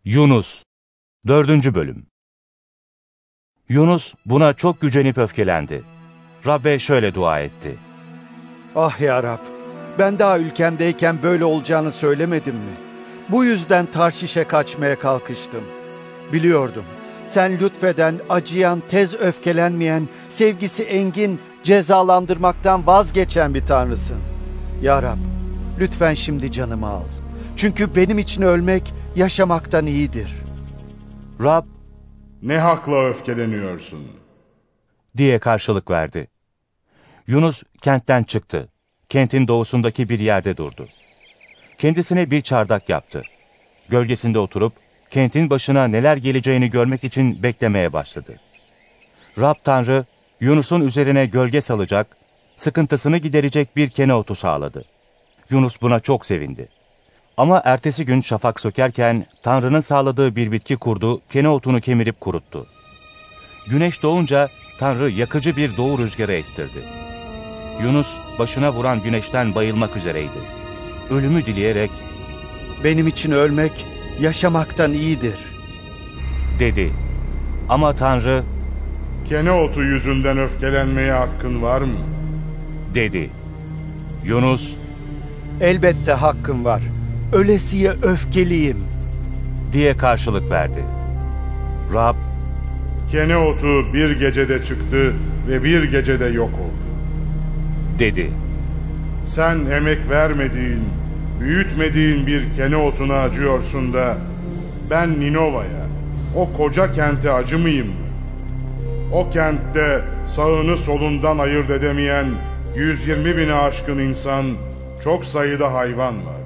Yunus 4. Bölüm. Yunus buna çok gücenip öfkelendi. Rabbe şöyle dua etti. Ah ya Rab, ben daha ülkemdeyken böyle olacağını söylemedim mi? Bu yüzden Tarşiş'e kaçmaya kalkıştım. Biliyordum, sen lütfeden, acıyan, tez öfkelenmeyen, sevgisi engin, cezalandırmaktan vazgeçen bir Tanrısın. Ya Rab, lütfen şimdi canımı al. Çünkü benim için ölmek yaşamaktan iyidir. Rab, ne hakla öfkeleniyorsun diye karşılık verdi. Yunus kentten çıktı. Kentin doğusundaki bir yerde durdu. Kendisine bir çardak yaptı. Gölgesinde oturup kentin başına neler geleceğini görmek için beklemeye başladı. Rab Tanrı, Yunus'un üzerine gölge salacak, sıkıntısını giderecek bir kene otu sağladı. Yunus buna çok sevindi. Ama ertesi gün şafak sökerken Tanrı'nın sağladığı bir bitki kurdu, kene otunu kemirip kuruttu. Güneş doğunca Tanrı yakıcı bir doğu rüzgarı estirdi. Yunus başına vuran güneşten bayılmak üzereydi. Ölümü dileyerek, benim için ölmek yaşamaktan iyidir, dedi. Ama Tanrı, kene otu yüzünden öfkelenmeye hakkın var mı? dedi. Yunus, elbette hakkım var, ölesiye öfkeliyim, diye karşılık verdi. Rab, kene otu bir gecede çıktı ve bir gecede yok oldu, dedi. sen emek vermediğin, büyütmediğin bir kene otuna acıyorsun da ben Ninova'ya, o koca kente acımayayım mı? O kentte sağını solundan ayırt edemeyen 120 bini aşkın insan, çok sayıda hayvan var.